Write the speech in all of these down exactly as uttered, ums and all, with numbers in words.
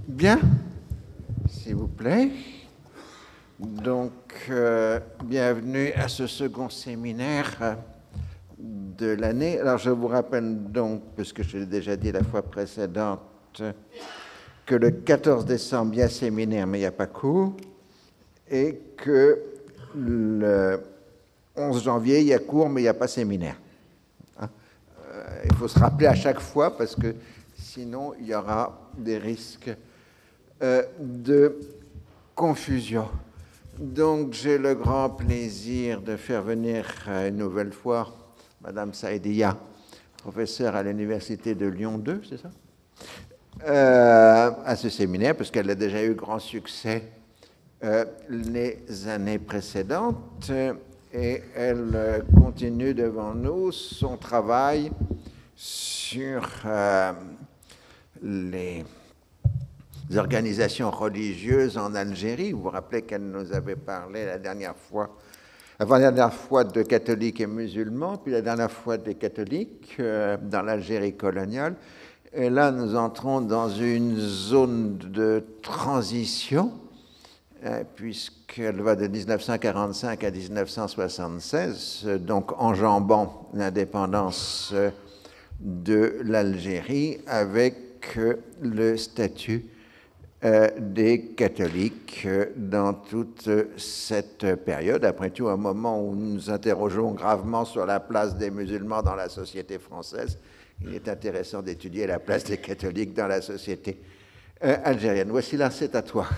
Bien, s'il vous plaît. Donc, euh, bienvenue à ce second séminaire de l'année. Alors, je vous rappelle donc, puisque je l'ai déjà dit la fois précédente, que le quatorze décembre, il y a séminaire, mais il n'y a pas cours, et que le onze janvier, il y a cours, mais il n'y a pas séminaire. Hein? Euh, il faut se rappeler à chaque fois, parce que sinon, il y aura des risques euh, de confusion. Donc, j'ai le grand plaisir de faire venir une nouvelle fois Madame Saïdia, professeure à l'Université de Lyon deux, c'est ça, euh, à ce séminaire, parce qu'elle a déjà eu grand succès euh, les années précédentes, et elle euh, continue devant nous son travail sur euh, les organisations religieuses en Algérie. Vous vous rappelez qu'elle nous avait parlé la dernière fois, avant la dernière fois de catholiques et musulmans, puis la dernière fois des catholiques euh, dans l'Algérie coloniale. Et là, nous entrons dans une zone de transition, euh, puisqu'elle va de dix-neuf cent quarante-cinq à dix-neuf cent soixante-seize, donc enjambant l'indépendance de l'Algérie avec euh, le statut Euh, des catholiques euh, dans toute euh, cette période. Après tout, un moment où nous nous interrogeons gravement sur la place des musulmans dans la société française, il est intéressant d'étudier la place des catholiques dans la société euh, algérienne. Voici là, c'est à toi.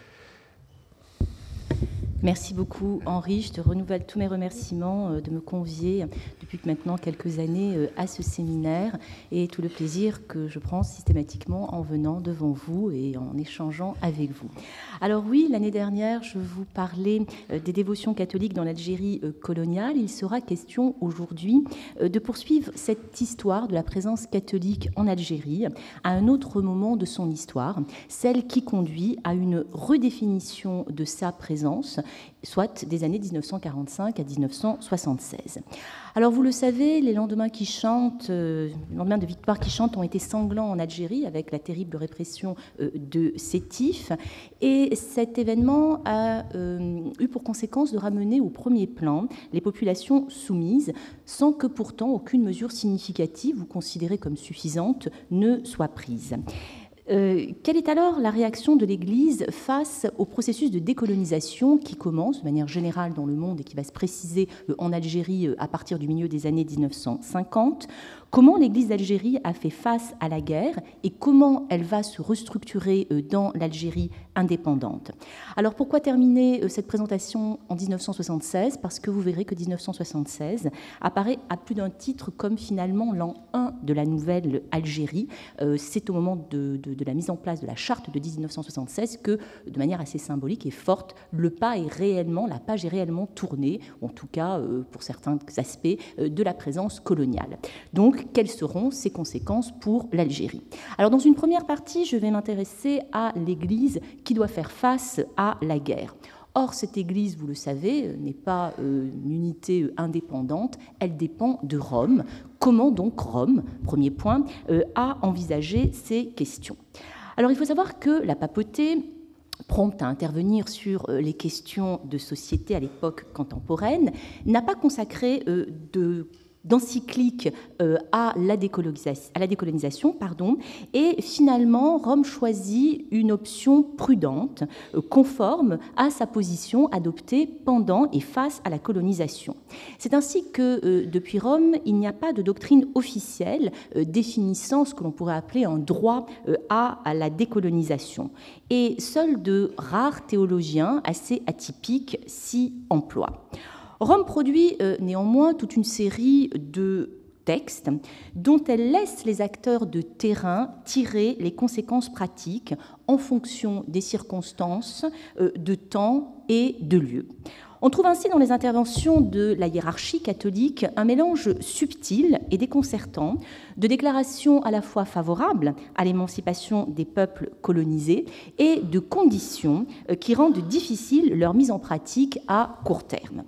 Merci beaucoup, Henri. Je te renouvelle tous mes remerciements de me convier depuis maintenant quelques années à ce séminaire et tout le plaisir que je prends systématiquement en venant devant vous et en échangeant avec vous. Alors oui, l'année dernière, je vous parlais des dévotions catholiques dans l'Algérie coloniale. Il sera question aujourd'hui de poursuivre cette histoire de la présence catholique en Algérie à un autre moment de son histoire, celle qui conduit à une redéfinition de sa présence, soit des années dix-neuf cent quarante-cinq à dix-neuf cent soixante-seize. Alors vous le savez, les lendemains qui chantent, euh, les lendemains de victoire qui chantent ont été sanglants en Algérie avec la terrible répression euh, de Sétif, et cet événement a euh, eu pour conséquence de ramener au premier plan les populations soumises, sans que pourtant aucune mesure significative ou considérée comme suffisante ne soit prise. Euh, quelle est alors la réaction de l'Église face au processus de décolonisation qui commence de manière générale dans le monde et qui va se préciser euh, en Algérie euh, à partir du milieu des années dix-neuf cent cinquante? Comment l'Église d'Algérie a fait face à la guerre et comment elle va se restructurer euh, dans l'Algérie indépendante? Alors pourquoi terminer euh, cette présentation en dix-neuf cent soixante-seize? Parce que vous verrez que dix-neuf cent soixante-seize apparaît à plus d'un titre comme finalement l'an un de la nouvelle Algérie. Euh, c'est au moment de, de de la mise en place de la charte de dix-neuf cent soixante-seize que, de manière assez symbolique et forte, le pas est réellement, la page est réellement tournée, en tout cas euh, pour certains aspects, euh, de la présence coloniale. Donc, quelles seront ses conséquences pour l'Algérie? Alors, dans une première partie, je vais m'intéresser à l'Église qui doit faire face à la guerre. Or, cette Église, vous le savez, n'est pas une unité indépendante, elle dépend de Rome. Comment donc Rome, premier point, a envisagé ces questions? Alors, il faut savoir que la papauté, prompte à intervenir sur les questions de société à l'époque contemporaine, n'a pas consacré de d'encyclique euh, à la décolonisation, à la décolonisation pardon, et finalement Rome choisit une option prudente, euh, conforme à sa position adoptée pendant et face à la colonisation. C'est ainsi que euh, depuis Rome, il n'y a pas de doctrine officielle euh, définissant ce que l'on pourrait appeler un droit euh, à, à la décolonisation. Et seuls de rares théologiens assez atypiques s'y emploient. Rome produit euh, néanmoins toute une série de textes dont elle laisse les acteurs de terrain tirer les conséquences pratiques en fonction des circonstances, euh, de temps et de lieu. On trouve ainsi dans les interventions de la hiérarchie catholique un mélange subtil et déconcertant de déclarations à la fois favorables à l'émancipation des peuples colonisés et de conditions qui rendent difficile leur mise en pratique à court terme.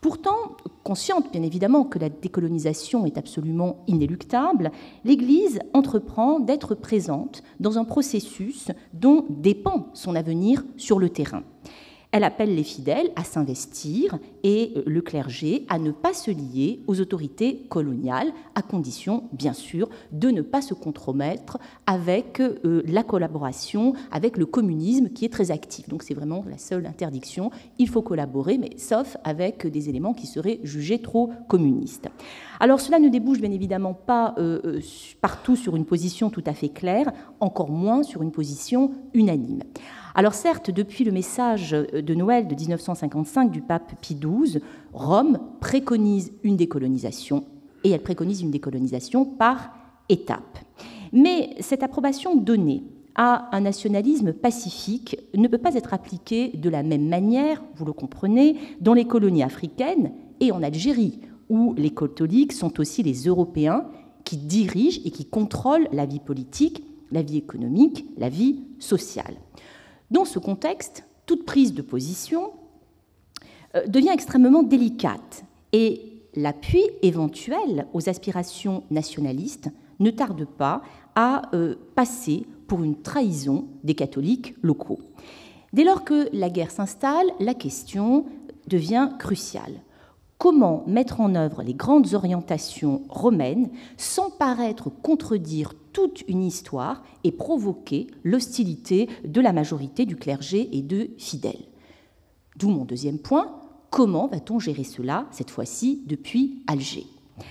Pourtant, consciente bien évidemment que la décolonisation est absolument inéluctable, l'Église entreprend d'être présente dans un processus dont dépend son avenir sur le terrain. Elle appelle les fidèles à s'investir et le clergé à ne pas se lier aux autorités coloniales, à condition, bien sûr, de ne pas se compromettre avec euh, la collaboration avec le communisme qui est très actif. Donc c'est vraiment la seule interdiction. Il faut collaborer, mais sauf avec des éléments qui seraient jugés trop communistes. Alors cela ne débouche bien évidemment pas euh, partout sur une position tout à fait claire, encore moins sur une position unanime. Alors certes, depuis le message de Noël de mille neuf cent cinquante-cinq du pape Pie douze, Rome préconise une décolonisation, et elle préconise une décolonisation par étapes. Mais cette approbation donnée à un nationalisme pacifique ne peut pas être appliquée de la même manière, vous le comprenez, dans les colonies africaines et en Algérie, où les catholiques sont aussi les Européens qui dirigent et qui contrôlent la vie politique, la vie économique, la vie sociale. Dans ce contexte, toute prise de position euh, devient extrêmement délicate et l'appui éventuel aux aspirations nationalistes ne tarde pas à euh, passer pour une trahison des catholiques locaux. Dès lors que la guerre s'installe, la question devient cruciale. Comment mettre en œuvre les grandes orientations romaines sans paraître contredire toute une histoire et provoquer l'hostilité de la majorité du clergé et de fidèles? D'où mon deuxième point, comment va-t-on gérer cela, cette fois-ci depuis Alger?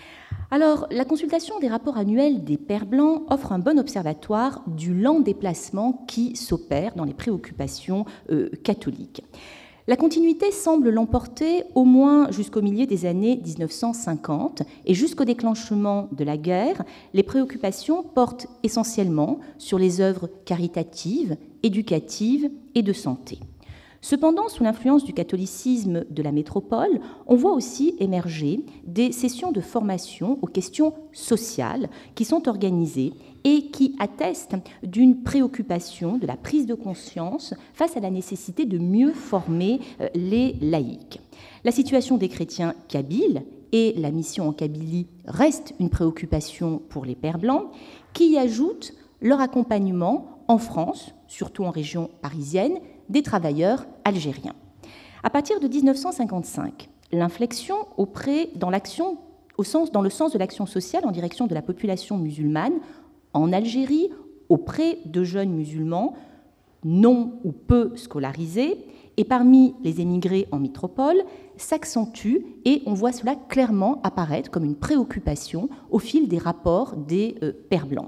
Alors, la consultation des rapports annuels des Pères blancs offre un bon observatoire du lent déplacement qui s'opère dans les préoccupations euh, catholiques. La continuité semble l'emporter au moins jusqu'au milieu des années mille neuf cent cinquante et jusqu'au déclenchement de la guerre, les préoccupations portent essentiellement sur les œuvres caritatives, éducatives et de santé. Cependant, sous l'influence du catholicisme de la métropole, on voit aussi émerger des sessions de formation aux questions sociales qui sont organisées et qui attestent d'une préoccupation, de la prise de conscience face à la nécessité de mieux former les laïcs. La situation des chrétiens kabyles et la mission en Kabylie restent une préoccupation pour les Pères blancs, qui y ajoutent leur accompagnement en France, surtout en région parisienne, des travailleurs algériens. À partir de mille neuf cent cinquante-cinq, l'inflexion auprès, dans, l'action, au sens, dans le sens de l'action sociale en direction de la population musulmane en Algérie, auprès de jeunes musulmans non ou peu scolarisés, et parmi les émigrés en métropole, s'accentue et on voit cela clairement apparaître comme une préoccupation au fil des rapports des euh, Pères blancs.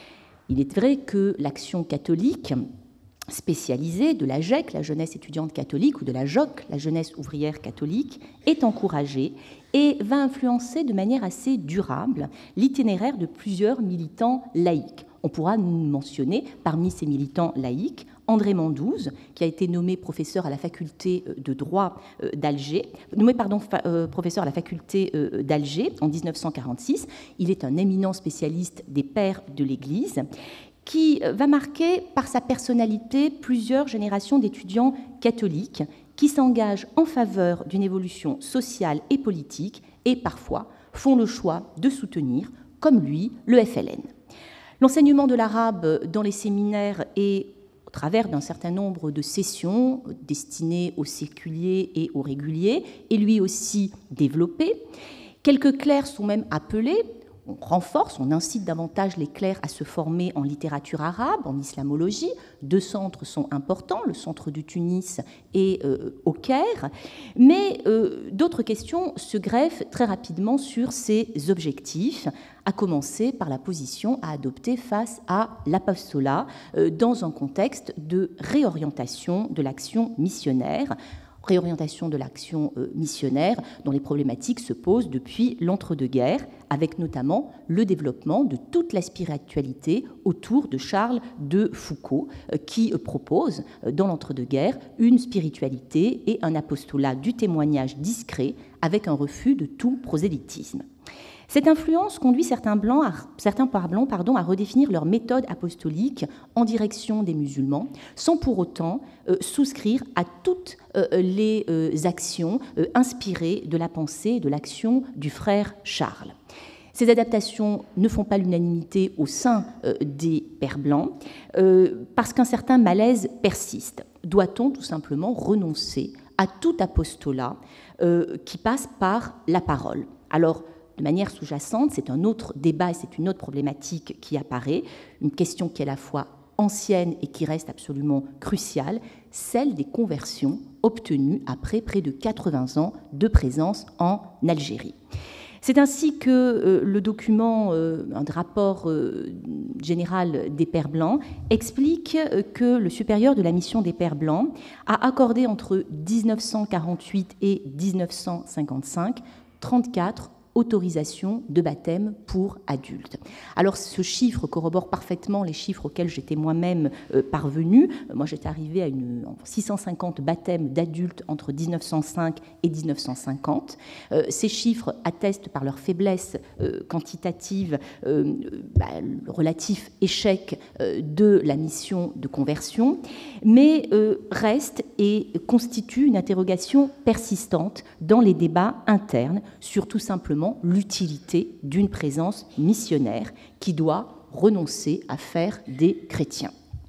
Il est vrai que l'action catholique spécialisée de la G E C, la jeunesse étudiante catholique, ou de la J O C, la jeunesse ouvrière catholique, est encouragée et va influencer de manière assez durable l'itinéraire de plusieurs militants laïcs. On pourra mentionner parmi ces militants laïcs André Mandouze, qui a été nommé professeur à la faculté de droit d'Alger, nommé pardon, fa, euh, professeur à la faculté euh, d'Alger en mille neuf cent quarante-six. Il est un éminent spécialiste des pères de l'Église, qui va marquer par sa personnalité plusieurs générations d'étudiants catholiques qui s'engagent en faveur d'une évolution sociale et politique et parfois font le choix de soutenir, comme lui, le F L N. L'enseignement de l'arabe dans les séminaires est, au travers d'un certain nombre de sessions destinées aux séculiers et aux réguliers, est lui aussi développé. Quelques clercs sont même appelés. On renforce, on incite davantage les clercs à se former en littérature arabe, en islamologie. Deux centres sont importants, le centre du Tunis et euh, au Caire. Mais euh, d'autres questions se greffent très rapidement sur ces objectifs, à commencer par la position à adopter face à l'apostolat euh, dans un contexte de réorientation de l'action missionnaire. Réorientation de l'action missionnaire dont les problématiques se posent depuis l'entre-deux-guerres, avec notamment le développement de toute la spiritualité autour de Charles de Foucault, qui propose dans l'entre-deux-guerres une spiritualité et un apostolat du témoignage discret avec un refus de tout prosélytisme. Cette influence conduit certains, blancs à, certains blancs, pardon, à redéfinir leur méthode apostolique en direction des musulmans, sans pour autant euh, souscrire à toutes euh, les euh, actions euh, inspirées de la pensée et de l'action du frère Charles. Ces adaptations ne font pas l'unanimité au sein euh, des Pères blancs, euh, parce qu'un certain malaise persiste. Doit-on tout simplement renoncer à tout apostolat euh, qui passe par la parole? Alors, de manière sous-jacente, c'est un autre débat et c'est une autre problématique qui apparaît, une question qui est à la fois ancienne et qui reste absolument cruciale, celle des conversions obtenues après près de quatre-vingts ans de présence en Algérie. C'est ainsi que euh, le document, euh, un rapport euh, général des Pères blancs, explique euh, que le supérieur de la mission des Pères blancs a accordé entre dix-neuf cent quarante-huit et dix-neuf cent cinquante-cinq trente-quatre autorisation de baptême pour adultes. Alors ce chiffre corrobore parfaitement les chiffres auxquels j'étais moi-même euh, parvenue. Moi j'étais arrivée à une, six cent cinquante baptêmes d'adultes entre dix-neuf cent cinq et dix-neuf cent cinquante. Euh, ces chiffres attestent par leur faiblesse euh, quantitative euh, bah, le relatif échec euh, de la mission de conversion, mais euh, reste et constitue une interrogation persistante dans les débats internes sur tout simplement l'utilité d'une présence missionnaire qui doit renoncer à faire des chrétiens.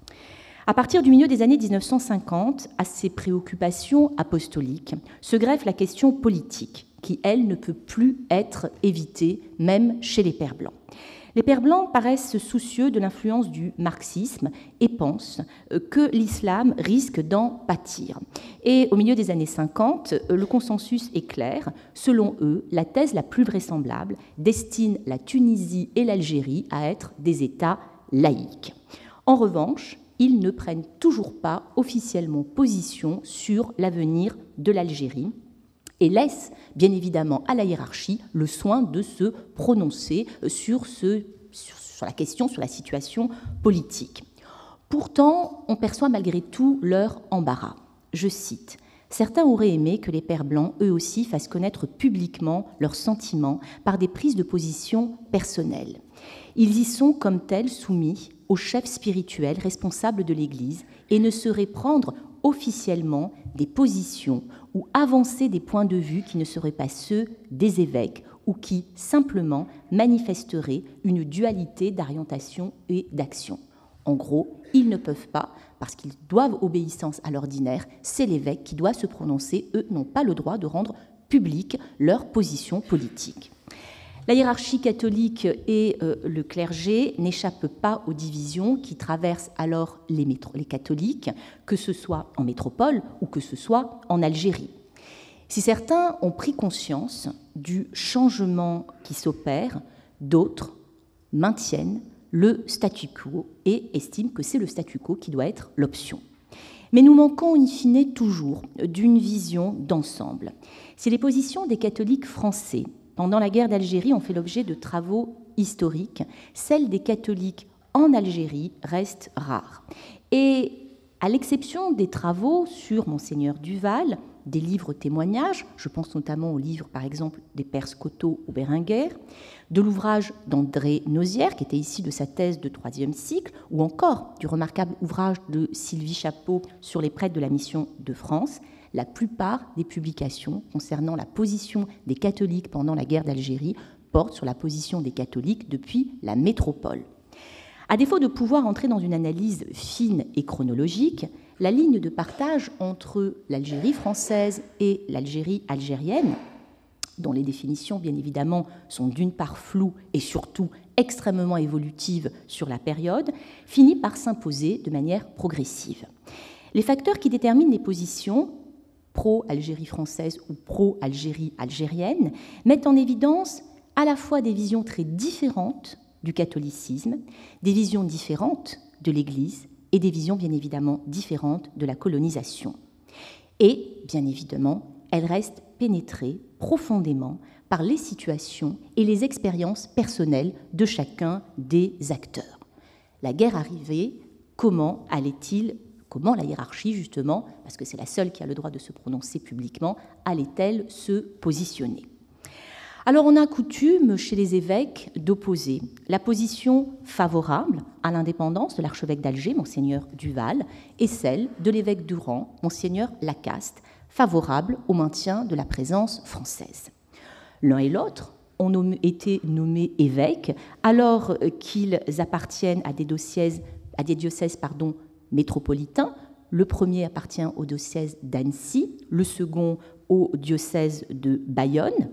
À partir du milieu des années dix-neuf cent cinquante, à ces préoccupations apostoliques se greffe la question politique, qui, elle, ne peut plus être évitée, même chez les Pères blancs. Les Pères blancs paraissent soucieux de l'influence du marxisme et pensent que l'islam risque d'en pâtir. Et au milieu des années cinquante, le consensus est clair. Selon eux, la thèse la plus vraisemblable destine la Tunisie et l'Algérie à être des États laïques. En revanche, ils ne prennent toujours pas officiellement position sur l'avenir de l'Algérie et laisse bien évidemment à la hiérarchie le soin de se prononcer sur, ce, sur, sur la question, sur la situation politique. Pourtant, on perçoit malgré tout leur embarras. Je cite, « Certains auraient aimé que les Pères blancs, eux aussi, fassent connaître publiquement leurs sentiments par des prises de position personnelles. Ils y sont comme tels soumis au chef spirituel responsable de l'Église et ne sauraient prendre officiellement des positions ou avancer des points de vue qui ne seraient pas ceux des évêques ou qui, simplement, manifesteraient une dualité d'orientation et d'action. En gros, ils ne peuvent pas, parce qu'ils doivent obéissance à l'ordinaire, c'est l'évêque qui doit se prononcer, eux n'ont pas le droit de rendre publique leur position politique. » La hiérarchie catholique et euh, le clergé n'échappent pas aux divisions qui traversent alors les, métro- les catholiques, que ce soit en métropole ou que ce soit en Algérie. Si certains ont pris conscience du changement qui s'opère, d'autres maintiennent le statu quo et estiment que c'est le statu quo qui doit être l'option. Mais nous manquons in fine toujours d'une vision d'ensemble. Si les positions des catholiques français pendant la guerre d'Algérie ont fait l'objet de travaux historiques, celles des catholiques en Algérie restent rares. Et à l'exception des travaux sur Monseigneur Duval, des livres témoignages, je pense notamment au livre par exemple des Pères Scotto ou Berenguer, de l'ouvrage d'André Nozière, qui était ici de sa thèse de troisième cycle, ou encore du remarquable ouvrage de Sylvie Chapeau sur les prêtres de la mission de France, la plupart des publications concernant la position des catholiques pendant la guerre d'Algérie portent sur la position des catholiques depuis la métropole. À défaut de pouvoir entrer dans une analyse fine et chronologique, la ligne de partage entre l'Algérie française et l'Algérie algérienne, dont les définitions, bien évidemment, sont d'une part floues et surtout extrêmement évolutives sur la période, finit par s'imposer de manière progressive. Les facteurs qui déterminent les positions pro-Algérie française ou pro-Algérie algérienne mettent en évidence à la fois des visions très différentes du catholicisme, des visions différentes de l'Église et des visions bien évidemment différentes de la colonisation. Et, bien évidemment, elles restent pénétrées profondément par les situations et les expériences personnelles de chacun des acteurs. La guerre arrivée, comment allait-il Comment la hiérarchie, justement, parce que c'est la seule qui a le droit de se prononcer publiquement, allait-elle se positionner ? Alors on a coutume chez les évêques d'opposer la position favorable à l'indépendance de l'archevêque d'Alger, monseigneur Duval, et celle de l'évêque d'Oran, monseigneur Lacaste, favorable au maintien de la présence française. L'un et l'autre ont été nommés évêques alors qu'ils appartiennent à des diocèses, à des diocèses pardon, métropolitains. Le premier appartient au diocèse d'Annecy, le second au diocèse de Bayonne.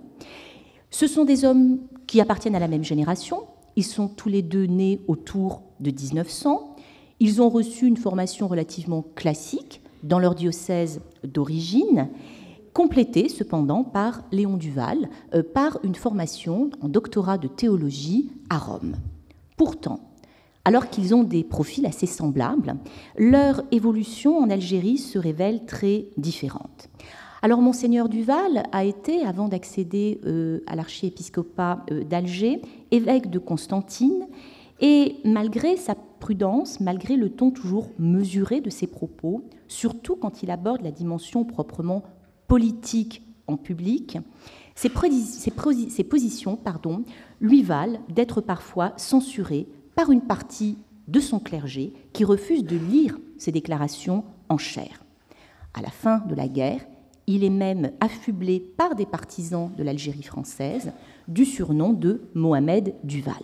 Ce sont des hommes qui appartiennent à la même génération. Ils sont tous les deux nés autour de dix-neuf cents. Ils ont reçu une formation relativement classique dans leur diocèse d'origine, complétée cependant par Léon Duval, euh, par une formation en doctorat de théologie à Rome. Pourtant, alors qu'ils ont des profils assez semblables, leur évolution en Algérie se révèle très différente. Alors, monseigneur Duval a été, avant d'accéder euh, à l'archiépiscopat euh, d'Alger, évêque de Constantine, et malgré sa prudence, malgré le ton toujours mesuré de ses propos, surtout quand il aborde la dimension proprement politique en public, ses, prédis- ses, pré- ses positions pardon, lui valent d'être parfois censurées par une partie de son clergé qui refuse de lire ses déclarations en chair. À la fin de la guerre, il est même affublé par des partisans de l'Algérie française du surnom de Mohamed Duval.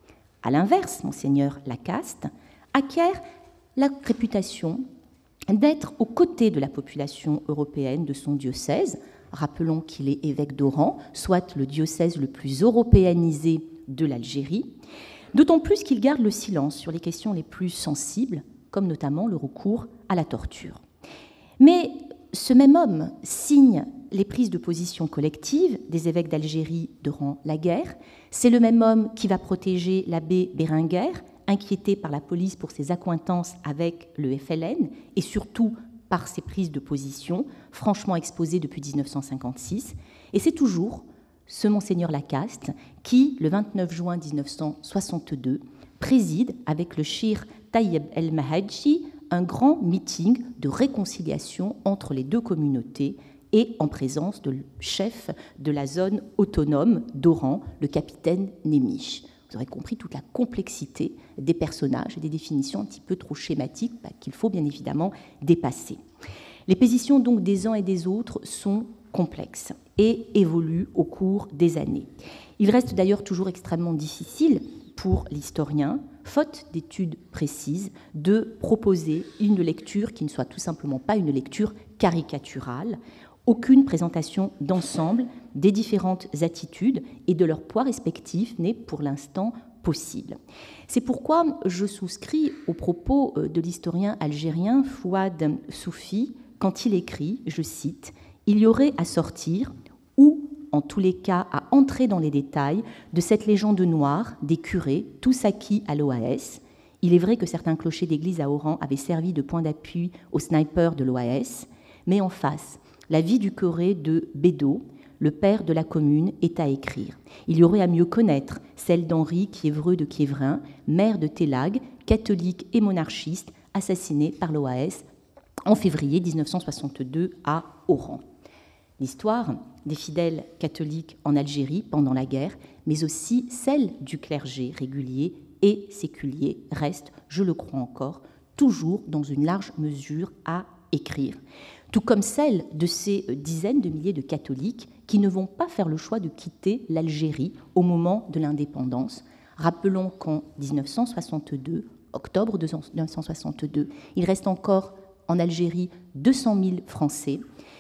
À l'inverse, monseigneur Lacaste acquiert la réputation d'être aux côtés de la population européenne de son diocèse. Rappelons qu'il est évêque d'Oran, soit le diocèse le plus européanisé de l'Algérie, d'autant plus qu'il garde le silence sur les questions les plus sensibles, comme notamment le recours à la torture. Mais ce même homme signe les prises de position collectives des évêques d'Algérie durant la guerre. C'est le même homme qui va protéger l'abbé Bérenguer, inquiété par la police pour ses accointances avec le F L N et surtout par ses prises de position, franchement exposées depuis dix-neuf cent cinquante-six. Et c'est toujours ce monseigneur Lacaste qui, le vingt-neuf juin dix-neuf cent soixante-deux, préside avec le cheikh Taïeb El-Mahadji un grand meeting de réconciliation entre les deux communautés et en présence du chef de la zone autonome d'Oran, le capitaine Némiche. Vous aurez compris toute la complexité des personnages et des définitions un petit peu trop schématiques bah, qu'il faut bien évidemment dépasser. Les positions donc des uns et des autres sont complexes et évoluent au cours des années. Il reste d'ailleurs toujours extrêmement difficile pour l'historien, faute d'études précises, de proposer une lecture qui ne soit tout simplement pas une lecture caricaturale, aucune présentation d'ensemble des différentes attitudes et de leurs poids respectifs n'est pour l'instant possible. C'est pourquoi je souscris aux propos de l'historien algérien Fouad Soufi quand il écrit, je cite, « Il y aurait à sortir ou en tous les cas à entrer dans les détails de cette légende noire des curés, tous acquis à l'O A S. Il est vrai que certains clochers d'église à Oran avaient servi de point d'appui aux snipers de l'O A S, mais en face, la vie du curé de Bédo, le père de la commune, est à écrire. Il y aurait à mieux connaître celle d'Henri Quiévreux de Quiévrin, maire de Télag, catholique et monarchiste, assassiné par l'O A S en février dix-neuf cent soixante-deux à Oran. L'histoire des fidèles catholiques en Algérie pendant la guerre, mais aussi celle du clergé régulier et séculier, reste, je le crois encore, toujours dans une large mesure à écrire. Tout comme celle de ces dizaines de milliers de catholiques qui ne vont pas faire le choix de quitter l'Algérie au moment de l'indépendance. Rappelons qu'en dix-neuf cent soixante-deux, octobre dix-neuf cent soixante-deux, il reste encore en Algérie deux cent mille Français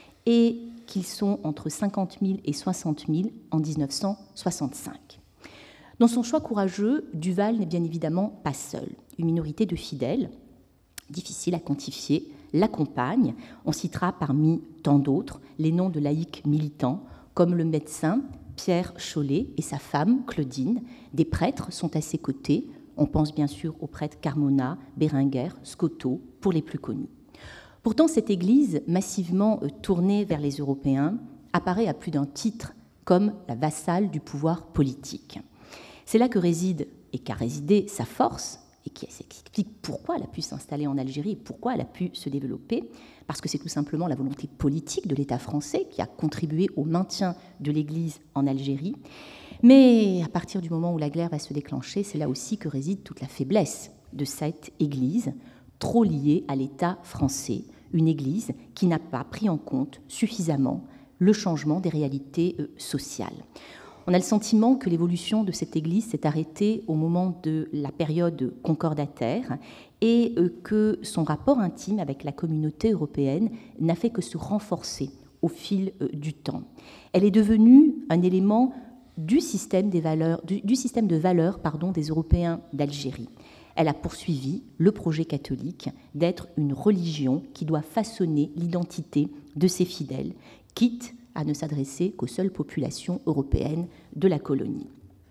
et qu'ils sont entre cinquante mille et soixante mille en dix-neuf cent soixante-cinq. Dans son choix courageux, Duval n'est bien évidemment pas seul. Une minorité de fidèles, difficile à quantifier, l'accompagne. On citera parmi tant d'autres les noms de laïcs militants, comme le médecin Pierre Chollet et sa femme Claudine. Des prêtres sont à ses côtés. On pense bien sûr aux prêtres Carmona, Bérenguer, Scotto, pour les plus connus. Pourtant, cette Église, massivement tournée vers les Européens, apparaît à plus d'un titre comme la vassale du pouvoir politique. C'est là que réside et qu'a résidé sa force et qui explique pourquoi elle a pu s'installer en Algérie et pourquoi elle a pu se développer, parce que c'est tout simplement la volonté politique de l'État français qui a contribué au maintien de l'Église en Algérie. Mais à partir du moment où la guerre va se déclencher, c'est là aussi que réside toute la faiblesse de cette Église, trop liée à l'État français, une Église qui n'a pas pris en compte suffisamment le changement des réalités sociales. On a le sentiment que l'évolution de cette Église s'est arrêtée au moment de la période concordataire et que son rapport intime avec la communauté européenne n'a fait que se renforcer au fil du temps. Elle est devenue un élément du système, des valeurs, du, du système de valeurs pardon, des Européens d'Algérie. Elle a poursuivi le projet catholique d'être une religion qui doit façonner l'identité de ses fidèles, quitte à ne s'adresser qu'aux seules populations européennes de la colonie.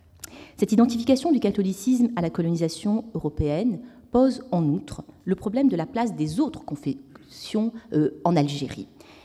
Cette identification du catholicisme à la colonisation européenne pose en outre le problème de la place des autres confessions euh, en Algérie.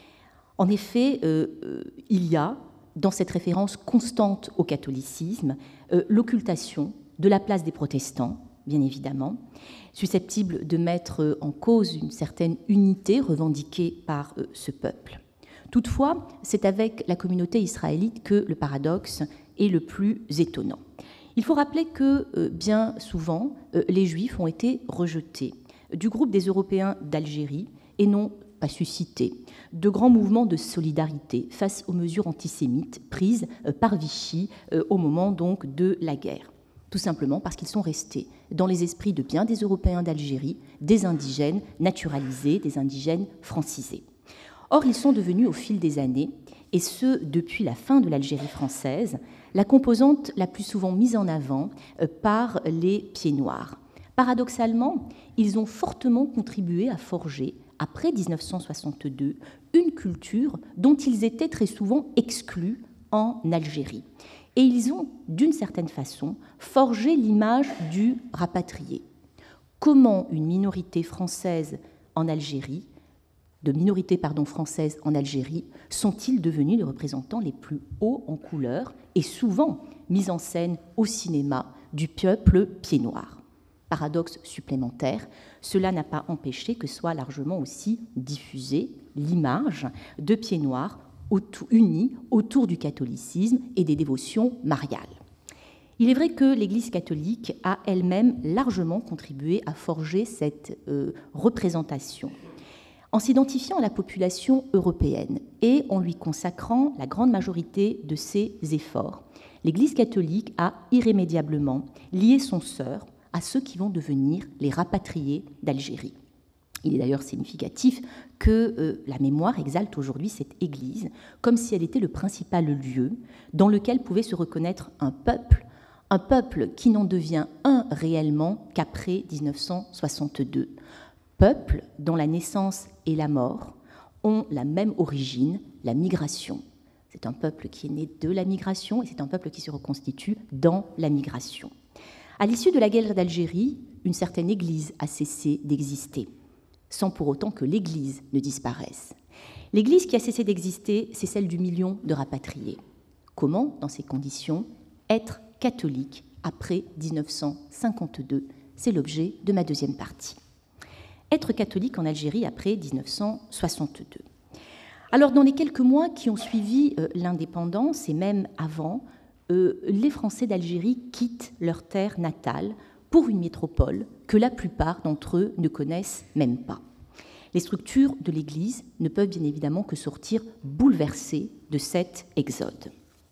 En effet, euh, euh, il y a, dans cette référence constante au catholicisme, euh, l'occultation de la place des protestants, bien évidemment, susceptible de mettre en cause une certaine unité revendiquée par euh, ce peuple. Toutefois, c'est avec la communauté israélite que le paradoxe est le plus étonnant. Il faut rappeler que, euh, bien souvent, euh, les Juifs ont été rejetés du groupe des Européens d'Algérie et n'ont pas suscité de grands mouvements de solidarité face aux mesures antisémites prises euh, par Vichy euh, au moment donc de la guerre. Tout simplement parce qu'ils sont restés dans les esprits de bien des Européens d'Algérie, des indigènes naturalisés, des indigènes francisés. Or, ils sont devenus au fil des années, et ce depuis la fin de l'Algérie française, la composante la plus souvent mise en avant par les Pieds-Noirs. Paradoxalement, ils ont fortement contribué à forger, après dix-neuf cent soixante-deux, une culture dont ils étaient très souvent exclus en Algérie. Et ils ont, d'une certaine façon, forgé l'image du rapatrié. Comment une minorité française en Algérie de minorités pardon, françaises en Algérie, sont-ils devenus les représentants les plus hauts en couleur et souvent mis en scène au cinéma du peuple pied-noir. Paradoxe supplémentaire, cela n'a pas empêché que soit largement aussi diffusée l'image de pieds-noirs unis autour du catholicisme et des dévotions mariales. Il est vrai que l'Église catholique a elle-même largement contribué à forger cette euh, représentation, en s'identifiant à la population européenne et en lui consacrant la grande majorité de ses efforts. L'Église catholique a irrémédiablement lié son sort à ceux qui vont devenir les rapatriés d'Algérie. Il est d'ailleurs significatif que euh, la mémoire exalte aujourd'hui cette Église comme si elle était le principal lieu dans lequel pouvait se reconnaître un peuple, un peuple qui n'en devient un réellement qu'après dix-neuf cent soixante-deux. Peuple dont la naissance et la mort ont la même origine, la migration. C'est un peuple qui est né de la migration et c'est un peuple qui se reconstitue dans la migration. À l'issue de la guerre d'Algérie, une certaine Église a cessé d'exister, sans pour autant que l'Église ne disparaisse. L'Église qui a cessé d'exister, c'est celle du million de rapatriés. Comment, dans ces conditions, être catholique après dix-neuf cent cinquante-deux? C'est l'objet de ma deuxième partie. Être catholique en Algérie après dix-neuf cent soixante-deux. Alors, dans les quelques mois qui ont suivi euh, l'indépendance, et même avant, euh, les Français d'Algérie quittent leur terre natale pour une métropole que la plupart d'entre eux ne connaissent même pas. Les structures de l'Église ne peuvent bien évidemment que sortir bouleversées de cet exode.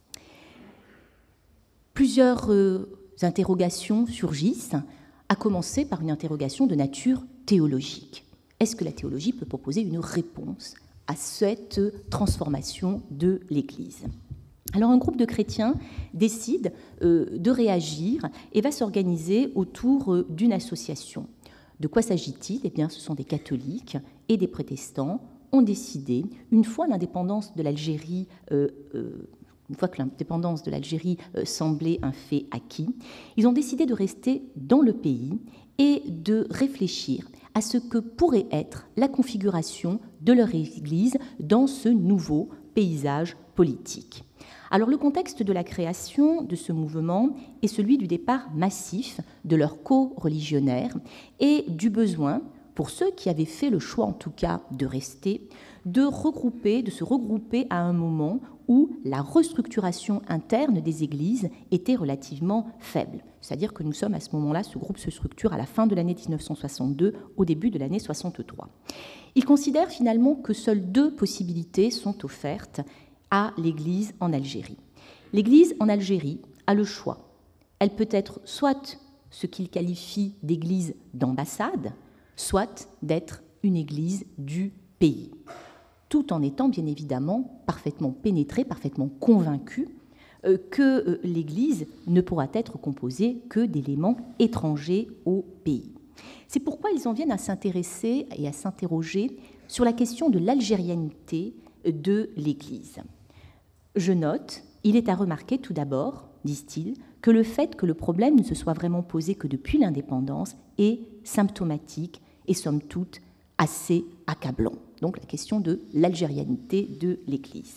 Plusieurs euh, interrogations surgissent, à commencer par une interrogation de nature théologique. Est-ce que la théologie peut proposer une réponse à cette transformation de l'Église? Alors un groupe de chrétiens décide euh, de réagir et va s'organiser autour euh, d'une association. De quoi s'agit-il? Eh bien, ce sont des catholiques et des protestants ont décidé, une fois l'indépendance de l'Algérie euh, euh, une fois que l'indépendance de l'Algérie euh, semblait un fait acquis, ils ont décidé de rester dans le pays et de réfléchir à ce que pourrait être la configuration de leur Église dans ce nouveau paysage politique. Alors le contexte de la création de ce mouvement est celui du départ massif de leurs co-religionnaires et du besoin, pour ceux qui avaient fait le choix en tout cas de rester, de regrouper, de se regrouper à un moment où la restructuration interne des églises était relativement faible. C'est-à-dire que nous sommes à ce moment-là, ce groupe se structure à la fin de l'année mille neuf cent soixante-deux, au début de l'année soixante-trois. Il considère finalement que seules deux possibilités sont offertes à l'Église en Algérie. L'Église en Algérie a le choix. Elle peut être soit ce qu'il qualifie d'église d'ambassade, soit d'être une église du pays, tout en étant bien évidemment parfaitement pénétrée, parfaitement convaincue euh, que euh, l'Église ne pourra être composée que d'éléments étrangers au pays. C'est pourquoi ils en viennent à s'intéresser et à s'interroger sur la question de l'algérianité de l'Église. Je note, il est à remarquer tout d'abord, disent-ils, que le fait que le problème ne se soit vraiment posé que depuis l'indépendance est symptomatique et somme toute assez accablant. Donc la question de l'algérianité de l'Église.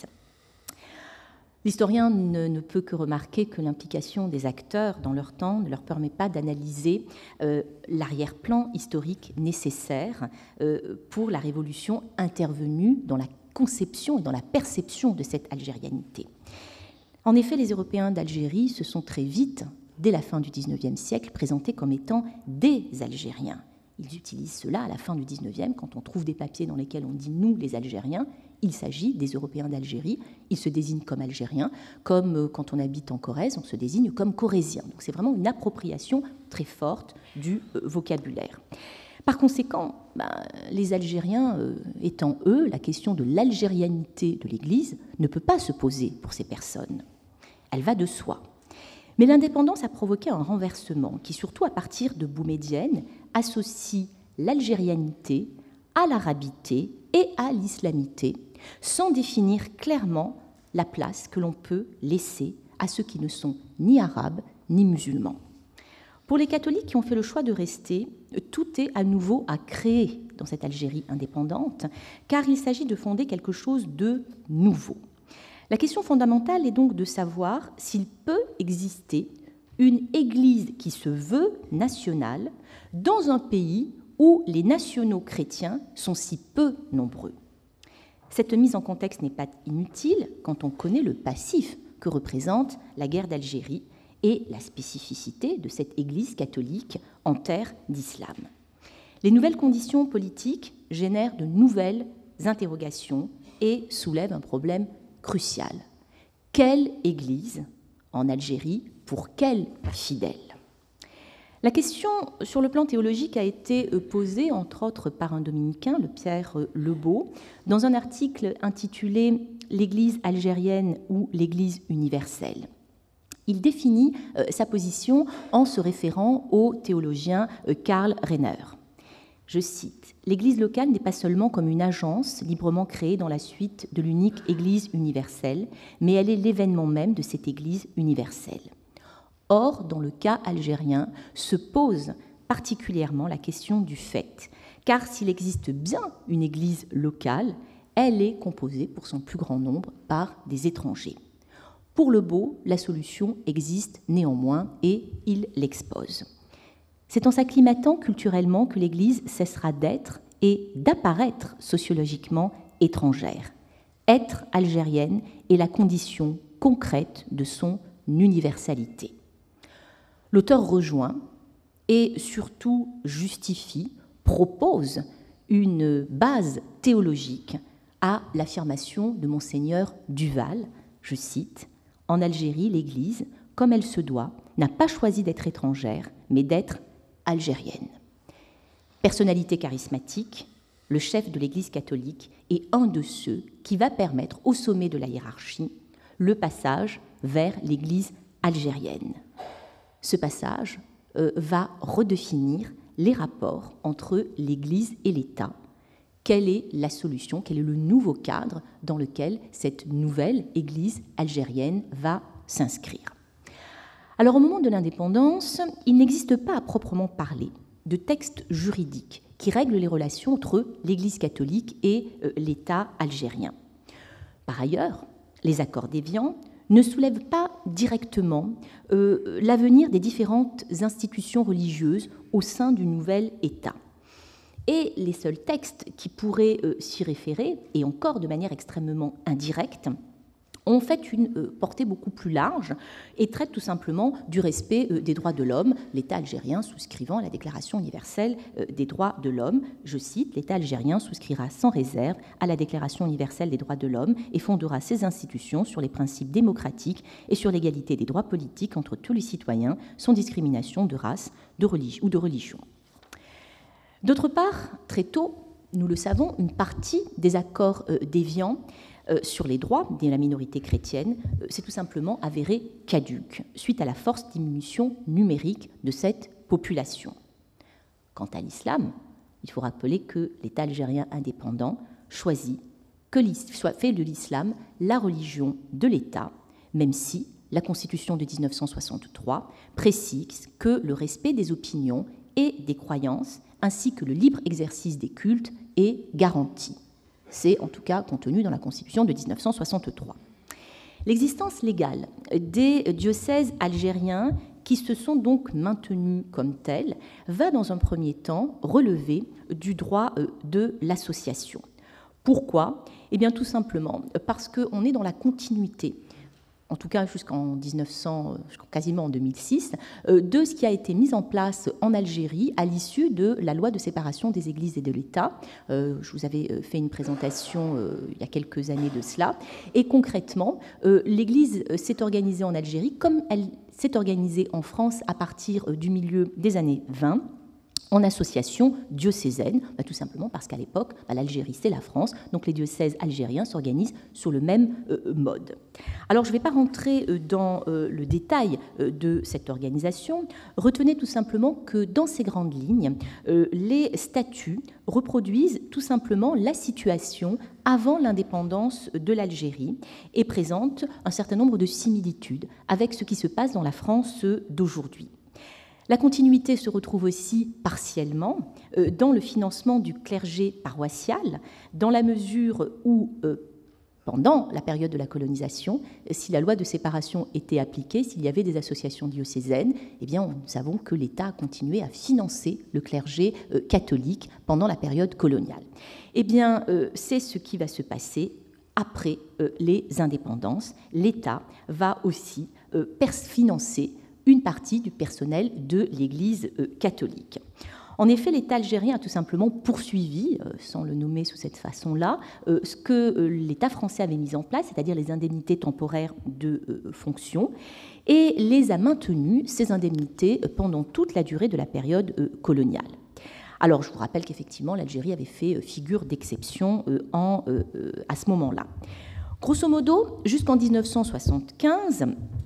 L'historien ne, ne peut que remarquer que l'implication des acteurs dans leur temps ne leur permet pas d'analyser euh, l'arrière-plan historique nécessaire euh, pour la révolution intervenue dans la conception et dans la perception de cette algérianité. En effet, les Européens d'Algérie se sont très vite, dès la fin du dix-neuvième siècle, présentés comme étant des Algériens. Ils utilisent cela à la fin du dix-neuvième, quand on trouve des papiers dans lesquels on dit « nous, les Algériens », il s'agit des Européens d'Algérie, ils se désignent comme Algériens, comme quand on habite en Corrèze, on se désigne comme Corréziens. Donc c'est vraiment une appropriation très forte du vocabulaire. Par conséquent, ben, les Algériens euh, étant eux, la question de l'algérianité de l'Église ne peut pas se poser pour ces personnes. Elle va de soi. Mais l'indépendance a provoqué un renversement qui, surtout à partir de Boumedienne, associe l'algérianité à l'arabité et à l'islamité, sans définir clairement la place que l'on peut laisser à ceux qui ne sont ni arabes ni musulmans. Pour les catholiques qui ont fait le choix de rester, tout est à nouveau à créer dans cette Algérie indépendante, car il s'agit de fonder quelque chose de nouveau. La question fondamentale est donc de savoir s'il peut exister une Église qui se veut nationale dans un pays où les nationaux chrétiens sont si peu nombreux. Cette mise en contexte n'est pas inutile quand on connaît le passif que représente la guerre d'Algérie et la spécificité de cette Église catholique en terre d'islam. Les nouvelles conditions politiques génèrent de nouvelles interrogations et soulèvent un problème crucial. Quelle Église en Algérie pour quels fidèles ? La question sur le plan théologique a été posée, entre autres, par un dominicain, le Pierre Lebeau, dans un article intitulé « L'Église algérienne ou l'Église universelle ». Il définit euh, sa position en se référant au théologien euh, Karl Renner. Je cite, « L'Église locale n'est pas seulement comme une agence librement créée dans la suite de l'unique Église universelle, mais elle est l'événement même de cette Église universelle. » Or, dans le cas algérien, se pose particulièrement la question du fait, car s'il existe bien une Église locale, elle est composée pour son plus grand nombre par des étrangers. Pour Lebeau, la solution existe néanmoins et il l'expose. C'est en s'acclimatant culturellement que l'Église cessera d'être et d'apparaître sociologiquement étrangère. Être algérienne est la condition concrète de son universalité. L'auteur rejoint et surtout justifie, propose une base théologique à l'affirmation de Monseigneur Duval, je cite, « En Algérie, l'Église, comme elle se doit, n'a pas choisi d'être étrangère, mais d'être algérienne. » Personnalité charismatique, le chef de l'Église catholique est un de ceux qui va permettre au sommet de la hiérarchie le passage vers l'Église algérienne. Ce passage euh, va redéfinir les rapports entre l'Église et l'État. Quelle est la solution, quel est le nouveau cadre dans lequel cette nouvelle Église algérienne va s'inscrire? Alors, au moment de l'indépendance, il n'existe pas à proprement parler de texte juridique qui règle les relations entre l'Église catholique et euh, l'État algérien. Par ailleurs, les accords d'Évian ne soulève pas directement euh, l'avenir des différentes institutions religieuses au sein du nouvel État. Et les seuls textes qui pourraient euh, s'y référer, et encore de manière extrêmement indirecte, ont fait une euh, portée beaucoup plus large et traitent tout simplement du respect euh, des droits de l'homme, l'État algérien souscrivant à la Déclaration universelle euh, des droits de l'homme. Je cite, « L'État algérien souscrira sans réserve à la Déclaration universelle des droits de l'homme et fondera ses institutions sur les principes démocratiques et sur l'égalité des droits politiques entre tous les citoyens, sans discrimination de race de religion, ou de religion. » D'autre part, très tôt, nous le savons, une partie des accords euh, d'Évian Euh, sur les droits de la minorité chrétienne, euh, c'est tout simplement avéré caduque, suite à la forte diminution numérique de cette population. Quant à l'islam, il faut rappeler que l'État algérien indépendant choisit que soit fait de l'islam la religion de l'État, même si la Constitution de mille neuf cent soixante-trois précise que le respect des opinions et des croyances, ainsi que le libre exercice des cultes, est garanti. C'est en tout cas contenu dans la Constitution de mille neuf cent soixante-trois. L'existence légale des diocèses algériens qui se sont donc maintenus comme tels va dans un premier temps relever du droit de l'association. Pourquoi ? Eh bien tout simplement parce qu'on est dans la continuité, en tout cas jusqu'en mille neuf cents, quasiment en deux mille six, de ce qui a été mis en place en Algérie à l'issue de la loi de séparation des églises et de l'État. Je vous avais fait une présentation il y a quelques années de cela. Et concrètement, l'Église s'est organisée en Algérie comme elle s'est organisée en France à partir du milieu des années vingt, en association diocésaine, bah, tout simplement parce qu'à l'époque, bah, l'Algérie, c'est la France, donc les diocèses algériens s'organisent sur le même euh, mode. Alors, je ne vais pas rentrer euh, dans euh, le détail euh, de cette organisation. Retenez tout simplement que dans ces grandes lignes, euh, les statuts reproduisent tout simplement la situation avant l'indépendance de l'Algérie et présentent un certain nombre de similitudes avec ce qui se passe dans la France d'aujourd'hui. La continuité se retrouve aussi partiellement dans le financement du clergé paroissial, dans la mesure où, pendant la période de la colonisation, si la loi de séparation était appliquée, s'il y avait des associations diocésaines, eh bien, nous savons que l'État a continué à financer le clergé catholique pendant la période coloniale. Eh bien, c'est ce qui va se passer après les indépendances. L'État va aussi financer une partie du personnel de l'Église catholique. En effet, l'État algérien a tout simplement poursuivi, sans le nommer sous cette façon-là, ce que l'État français avait mis en place, c'est-à-dire les indemnités temporaires de fonction, et les a maintenues, ces indemnités, pendant toute la durée de la période coloniale. Alors, je vous rappelle qu'effectivement, l'Algérie avait fait figure d'exception en, à ce moment-là. Grosso modo, jusqu'en mille neuf cent soixante-quinze,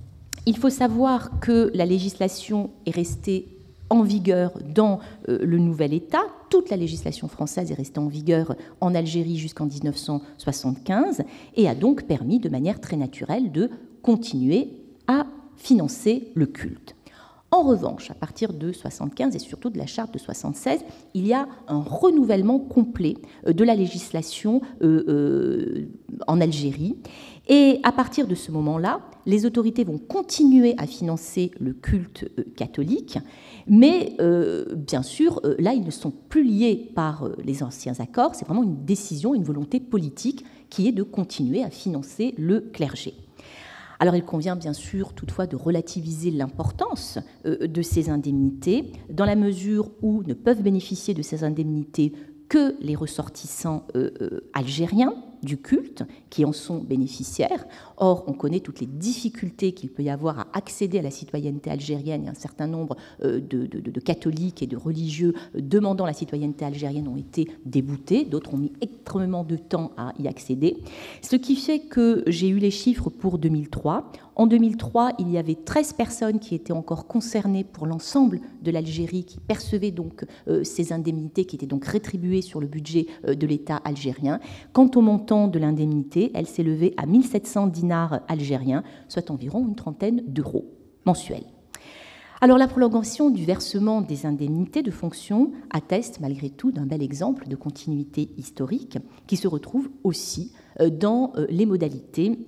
il faut savoir que la législation est restée en vigueur dans euh, le nouvel État. Toute la législation française est restée en vigueur en Algérie jusqu'en mille neuf cent soixante-quinze et a donc permis de manière très naturelle de continuer à financer le culte. En revanche, à partir de soixante-quinze et surtout de la charte de soixante-seize, il y a un renouvellement complet de la législation euh, euh, en Algérie. Et à partir de ce moment-là, les autorités vont continuer à financer le culte euh, catholique, mais euh, bien sûr, euh, là, ils ne sont plus liés par euh, les anciens accords, c'est vraiment une décision, une volonté politique qui est de continuer à financer le clergé. Alors il convient bien sûr toutefois de relativiser l'importance euh, de ces indemnités, dans la mesure où ne peuvent bénéficier de ces indemnités que les ressortissants euh, euh, algériens du culte qui en sont bénéficiaires. Or, on connaît toutes les difficultés qu'il peut y avoir à accéder à la citoyenneté algérienne, et un certain nombre euh, de, de, de catholiques et de religieux demandant la citoyenneté algérienne ont été déboutés, d'autres ont mis extrêmement de temps à y accéder, ce qui fait que j'ai eu les chiffres pour deux mille trois. En deux mille trois, il y avait treize personnes qui étaient encore concernées pour l'ensemble de l'Algérie, qui percevaient donc euh, ces indemnités, qui étaient donc rétribuées sur le budget euh, de l'État algérien. Quant au montant de l'indemnité, elle s'est levée à mille sept cents dinars algériens, soit environ une trentaine d'euros mensuels. Alors la prolongation du versement des indemnités de fonction atteste malgré tout d'un bel exemple de continuité historique qui se retrouve aussi dans les modalités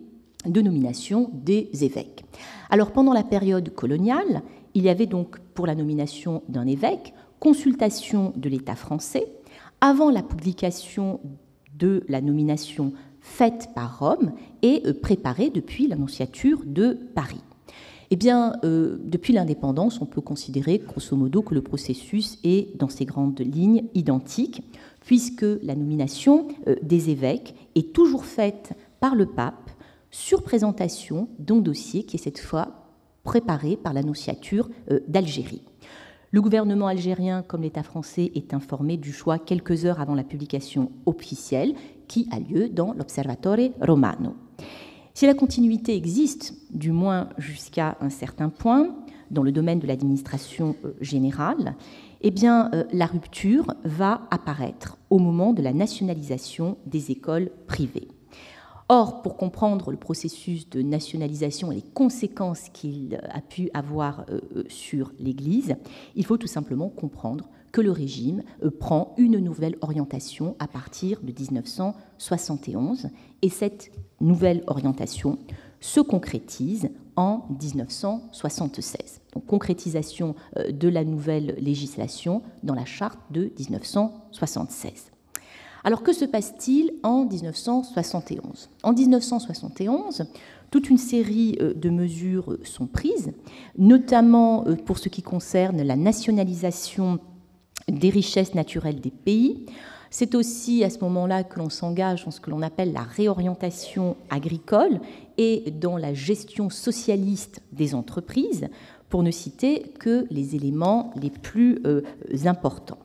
de nomination des évêques. Alors, pendant la période coloniale, il y avait donc, pour la nomination d'un évêque, consultation de l'État français avant la publication de la nomination faite par Rome et préparée depuis l'annonciature de Paris. Eh bien, euh, depuis l'indépendance, on peut considérer, grosso modo, que le processus est, dans ses grandes lignes, identique, puisque la nomination euh, des évêques est toujours faite par le pape sur présentation d'un dossier qui est cette fois préparé par l'annonciature euh, d'Algérie. Le gouvernement algérien, comme l'État français, est informé du choix quelques heures avant la publication officielle qui a lieu dans l'Observatore Romano. Si la continuité existe, du moins jusqu'à un certain point, dans le domaine de l'administration générale, eh bien, la rupture va apparaître au moment de la nationalisation des écoles privées. Or, pour comprendre le processus de nationalisation et les conséquences qu'il a pu avoir sur l'Église, il faut tout simplement comprendre que le régime prend une nouvelle orientation à partir de dix-neuf cent soixante et onze, et cette nouvelle orientation se concrétise en dix-neuf cent soixante-seize. Donc, concrétisation de la nouvelle législation dans la charte de dix-neuf cent soixante-seize. Alors, que se passe-t-il en dix-neuf cent soixante et onze ? En dix-neuf cent soixante et onze, toute une série de mesures sont prises, notamment pour ce qui concerne la nationalisation des richesses naturelles des pays. C'est aussi à ce moment-là que l'on s'engage dans ce que l'on appelle la réorientation agricole et dans la gestion socialiste des entreprises, pour ne citer que les éléments les plus euh, importants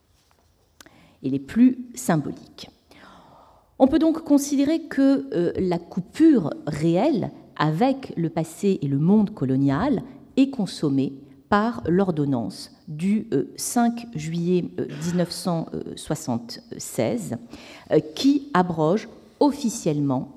et les plus symboliques. On peut donc considérer que euh, la coupure réelle avec le passé et le monde colonial est consommée par l'ordonnance du cinq juillet dix-neuf cent soixante-seize qui abroge officiellement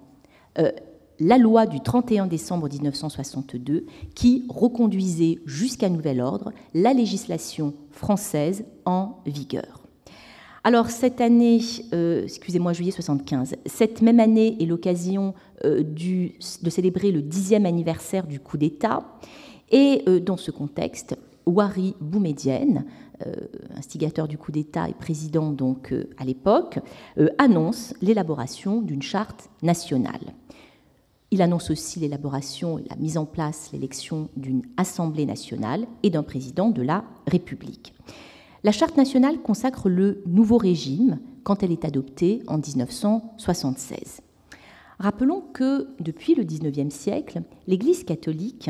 la loi du trente et un décembre mille neuf cent soixante-deux qui reconduisait jusqu'à nouvel ordre la législation française en vigueur. Alors, cette année, euh, excusez-moi, juillet soixante-quinze, cette même année est l'occasion euh, du, de célébrer le dixième anniversaire du coup d'État. Et euh, dans ce contexte, Houari Boumedienne, euh, instigateur du coup d'État et président donc euh, à l'époque, euh, annonce l'élaboration d'une charte nationale. Il annonce aussi l'élaboration et la mise en place, l'élection d'une Assemblée nationale et d'un président de la République. La Charte nationale consacre le nouveau régime quand elle est adoptée en dix-neuf cent soixante-seize. Rappelons que depuis le dix-neuvième siècle, l'Église catholique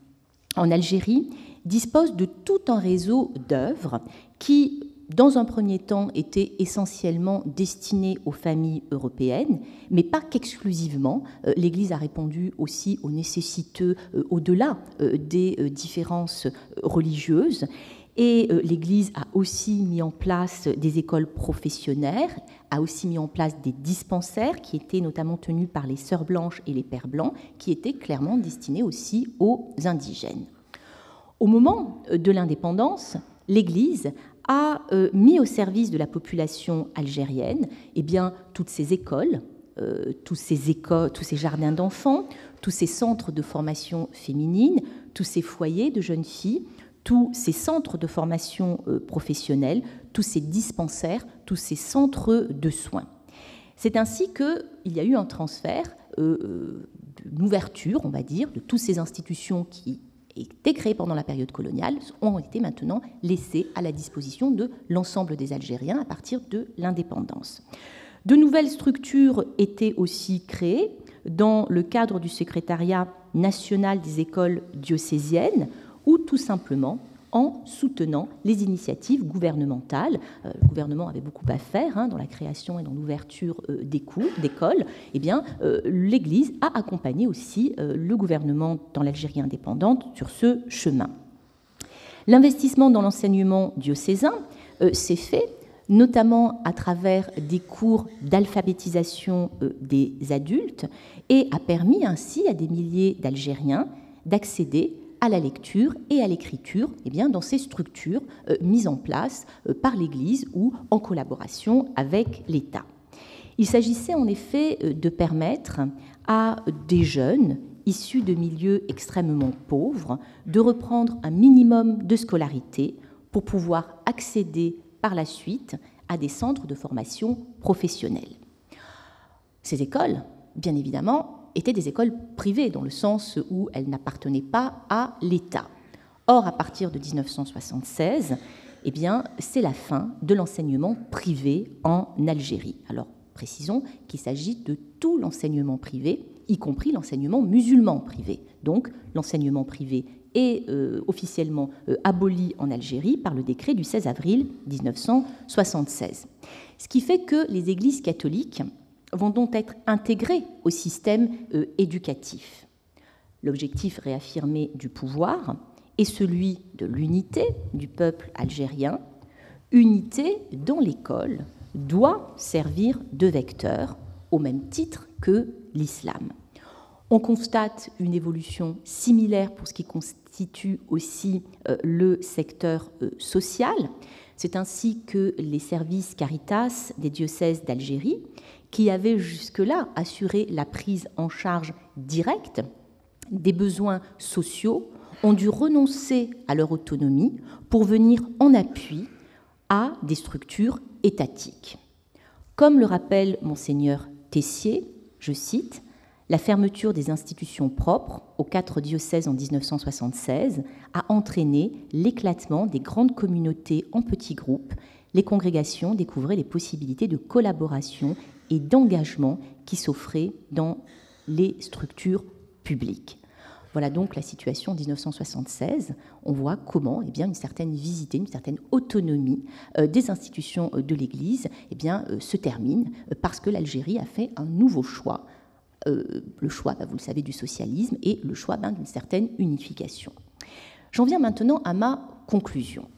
en Algérie dispose de tout un réseau d'œuvres qui, dans un premier temps, étaient essentiellement destinées aux familles européennes, mais pas qu'exclusivement. L'Église a répondu aussi aux nécessiteux au-delà des différences religieuses. Et l'Église a aussi mis en place des écoles professionnelles, a aussi mis en place des dispensaires qui étaient notamment tenus par les sœurs blanches et les pères blancs, qui étaient clairement destinés aussi aux indigènes. Au moment de l'indépendance, l'Église a mis au service de la population algérienne eh bien, toutes ces écoles, euh, tous, ces écoles, tous ces jardins d'enfants, tous ces centres de formation féminine, tous ces foyers de jeunes filles, tous ces centres de formation professionnelle, tous ces dispensaires, tous ces centres de soins. C'est ainsi qu'il y a eu un transfert, euh, une ouverture, on va dire, de toutes ces institutions qui étaient créées pendant la période coloniale, ont été maintenant laissées à la disposition de l'ensemble des Algériens à partir de l'indépendance. De nouvelles structures étaient aussi créées dans le cadre du secrétariat national des écoles diocésaines, ou tout simplement en soutenant les initiatives gouvernementales. Euh, le gouvernement avait beaucoup à faire hein, dans la création et dans l'ouverture euh, des cours, d'écoles. Eh bien, euh, l'Église a accompagné aussi euh, le gouvernement dans l'Algérie indépendante sur ce chemin. L'investissement dans l'enseignement diocésain euh, s'est fait notamment à travers des cours d'alphabétisation euh, des adultes et a permis ainsi à des milliers d'Algériens d'accéder à la lecture et à l'écriture eh bien, dans ces structures euh, mises en place euh, par l'Église ou en collaboration avec l'État. Il s'agissait en effet de permettre à des jeunes issus de milieux extrêmement pauvres de reprendre un minimum de scolarité pour pouvoir accéder par la suite à des centres de formation professionnelle. Ces écoles, bien évidemment, étaient des écoles privées dans le sens où elles n'appartenaient pas à l'État. Or, à partir de dix-neuf cent soixante-seize, eh bien, c'est la fin de l'enseignement privé en Algérie. Alors, précisons qu'il s'agit de tout l'enseignement privé, y compris l'enseignement musulman privé. Donc, l'enseignement privé est euh, officiellement euh, aboli en Algérie par le décret du seize avril dix-neuf cent soixante-seize. Ce qui fait que les églises catholiques vont donc être intégrées au système euh, éducatif. L'objectif réaffirmé du pouvoir est celui de l'unité du peuple algérien, unité dont l'école doit servir de vecteur au même titre que l'islam. On constate une évolution similaire pour ce qui constitue aussi euh, le secteur euh, social. C'est ainsi que les services Caritas des diocèses d'Algérie, qui avaient jusque-là assuré la prise en charge directe des besoins sociaux, ont dû renoncer à leur autonomie pour venir en appui à des structures étatiques. Comme le rappelle Monseigneur Tessier, je cite, « La fermeture des institutions propres aux quatre diocèses en dix-neuf cent soixante-seize a entraîné l'éclatement des grandes communautés en petits groupes. Les congrégations découvraient les possibilités de collaboration et d'engagement qui s'offraient dans les structures publiques. » Voilà donc la situation en dix-neuf cent soixante-seize. On voit comment eh bien, une certaine visité, une certaine autonomie euh, des institutions de l'Église eh bien, euh, se termine euh, parce que l'Algérie a fait un nouveau choix, euh, le choix, bah, vous le savez, du socialisme et le choix bah, d'une certaine unification. J'en viens maintenant à ma conclusion.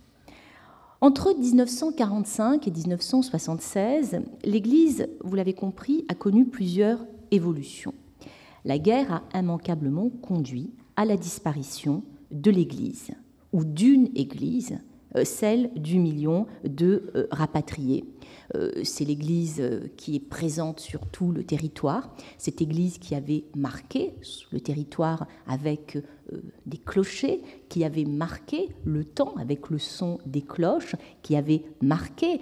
Entre dix-neuf cent quarante-cinq et dix-neuf cent soixante-seize, l'Église, vous l'avez compris, a connu plusieurs évolutions. La guerre a immanquablement conduit à la disparition de l'Église, ou d'une Église, celle du million de rapatriés. C'est l'Église qui est présente sur tout le territoire, cette Église qui avait marqué le territoire avec des clochers, qui avait marqué le temps avec le son des cloches, qui avait marqué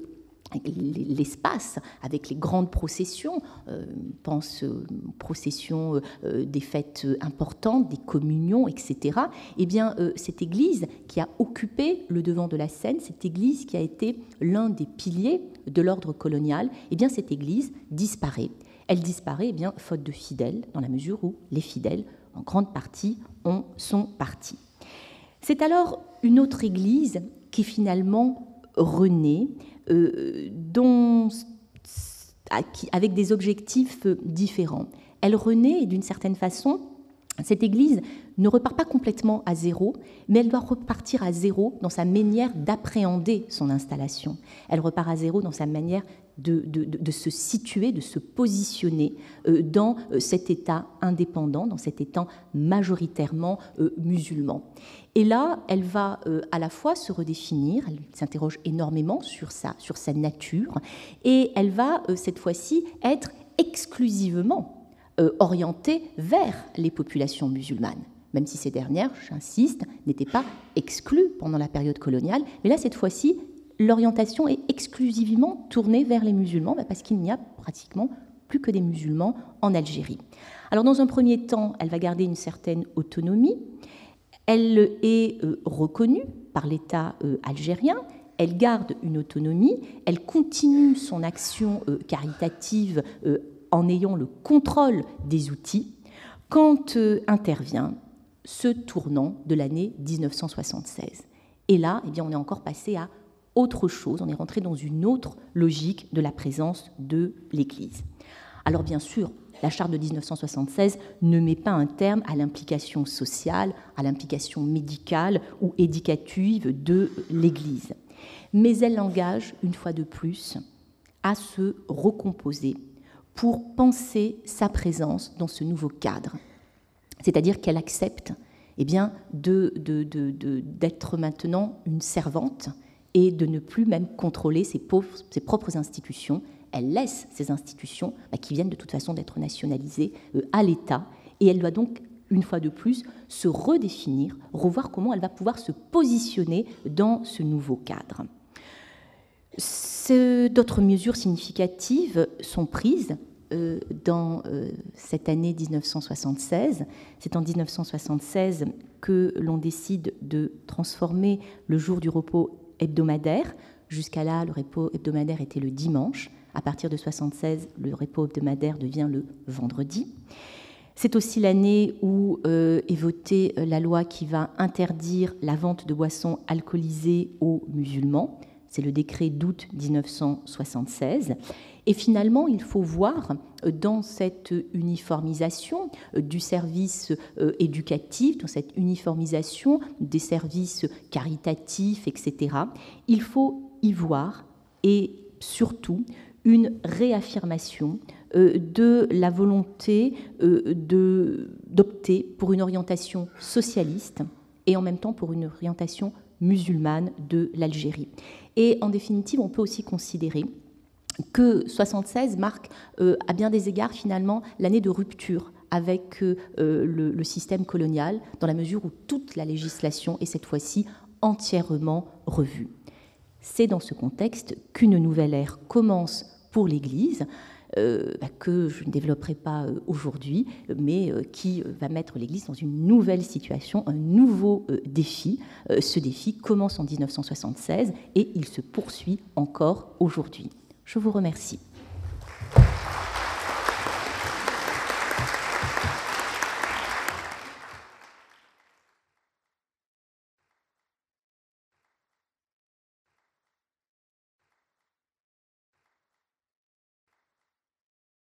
l'espace avec les grandes processions, euh, pense aux processions euh, des fêtes importantes, des communions, et cetera. Eh bien, euh, cette église qui a occupé le devant de la scène, cette église qui a été l'un des piliers de l'ordre colonial, eh bien, cette église disparaît. Elle disparaît, eh bien, faute de fidèles, dans la mesure où les fidèles, en grande partie, en sont partis. C'est alors une autre église qui finalement renaît, Euh, dont, avec des objectifs différents. Elle renaît, et d'une certaine façon, cette Église ne repart pas complètement à zéro, mais elle doit repartir à zéro dans sa manière d'appréhender son installation. Elle repart à zéro dans sa manière de, de, de se situer, de se positionner euh, dans cet État indépendant, dans cet État majoritairement euh, musulman. Et là, elle va euh, à la fois se redéfinir, elle s'interroge énormément sur sa, sur sa nature, et elle va euh, cette fois-ci être exclusivement euh, orientée vers les populations musulmanes, même si ces dernières, j'insiste, n'étaient pas exclues pendant la période coloniale, mais là, cette fois-ci, l'orientation est exclusivement tournée vers les musulmans, bah parce qu'il n'y a pratiquement plus que des musulmans en Algérie. Alors, dans un premier temps, elle va garder une certaine autonomie. Elle est euh, reconnue par l'État euh, algérien, elle garde une autonomie, elle continue son action euh, caritative euh, en ayant le contrôle des outils, quand euh, intervient ce tournant de l'année dix-neuf cent soixante-seize. Et là, eh bien, on est encore passé à autre chose, on est rentré dans une autre logique de la présence de l'Église. Alors bien sûr, la charte de dix-neuf cent soixante-seize ne met pas un terme à l'implication sociale, à l'implication médicale ou éducative de l'Église. Mais elle engage, une fois de plus, à se recomposer pour penser sa présence dans ce nouveau cadre. C'est-à-dire qu'elle accepte eh bien, de, de, de, de, d'être maintenant une servante et de ne plus même contrôler ses, pauvres, ses propres institutions. elle laisse ces institutions bah, qui viennent de toute façon d'être nationalisées euh, à l'État, et elle doit donc, une fois de plus, se redéfinir, revoir comment elle va pouvoir se positionner dans ce nouveau cadre. D'autres mesures significatives sont prises euh, dans euh, cette année mille neuf cent soixante-seize. C'est en mille neuf cent soixante-seize que l'on décide de transformer le jour du repos hebdomadaire. Jusqu'à là, le repos hebdomadaire était le dimanche. À partir de mille neuf cent soixante-seize, le repos hebdomadaire devient le vendredi. C'est aussi l'année où euh, est votée la loi qui va interdire la vente de boissons alcoolisées aux musulmans. C'est le décret d'août mille neuf cent soixante-seize. Et finalement, il faut voir dans cette uniformisation du service éducatif, dans cette uniformisation des services caritatifs, et cetera, il faut y voir, et surtout, une réaffirmation de la volonté d'opter pour une orientation socialiste et en même temps pour une orientation musulmane de l'Algérie. Et en définitive, on peut aussi considérer que soixante-seize marque euh, à bien des égards finalement l'année de rupture avec euh, le, le système colonial, dans la mesure où toute la législation est cette fois-ci entièrement revue. C'est dans ce contexte qu'une nouvelle ère commence pour l'Église, euh, bah, que je ne développerai pas euh, aujourd'hui, mais euh, qui va mettre l'Église dans une nouvelle situation, un nouveau euh, défi. Euh, ce défi commence en mille neuf cent soixante-seize et il se poursuit encore aujourd'hui. Je vous remercie.